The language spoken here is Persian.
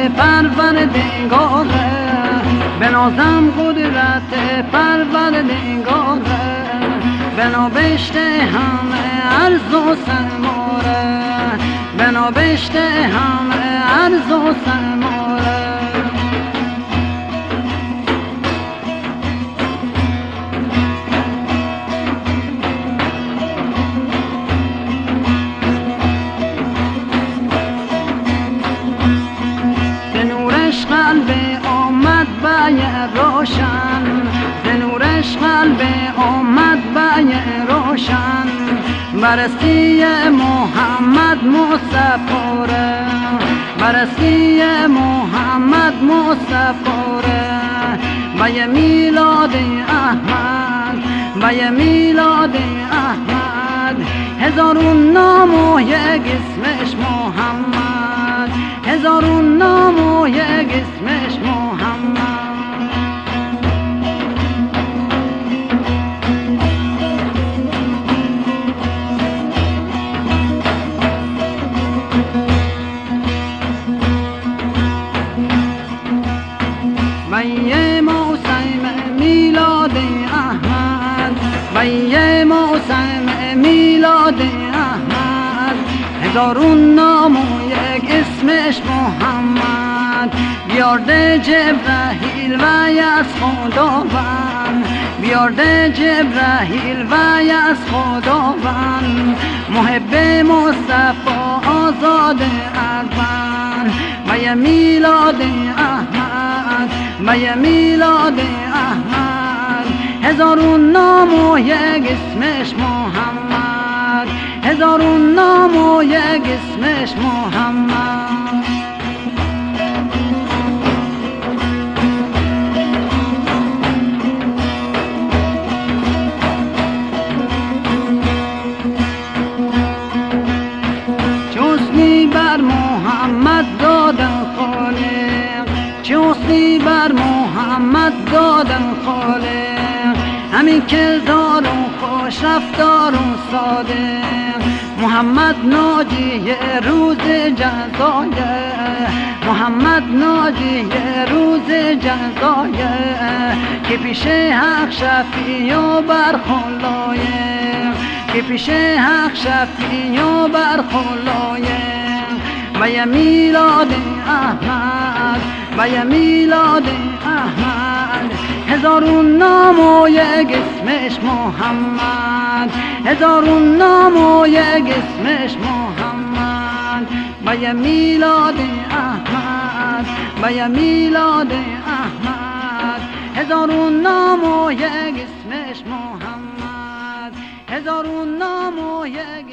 پروردگاره، بنازم قدرت پروردگاره، بنابشته همه عرض و سماره، بنابشته همه عرض و سماره. قلب آمد بای روشن، ز نورش قلب آمد بای روشن، برسی محمد مصطفی، برسی محمد مصطفی، بای میلاد احمد، بای میلاد احمد، هزارون نام و یک اسمش محمد، هزارون نام و یک اسمش محمد. بای موسم میلاد احمد، بای موسم میلاد احمد، هزارون نام و یک اسمش محمد، بیارده جبرائیل و از خداوند، بیارده جبرائیل و از خداوند، محب مصطفی آزاد اربن، بای میلاد احمد، بای میلاد احمد، هزارون نام و یک اسمش محمد، هزارون نام و یک اسمش محمد. چوسنی بر محمد دادن خالق، چوسنی بر محمد دادن خالق، همین کردار و خوش رفتار و صادق، محمد ناجی روز جزایه، محمد ناجی روز جزایه، که پیش حق شفیع و برخلایه، که پیش حق شفیع و برخلایه، بای میلاد احمد، بای میلاد احمد، هزارون نام و یک اسمش محمد، هزارون نام و یک اسمش محمد، بای میلاد احمد، بای میلاد احمد، هزارون نام و یک اسمش محمد، هزارون نام و یک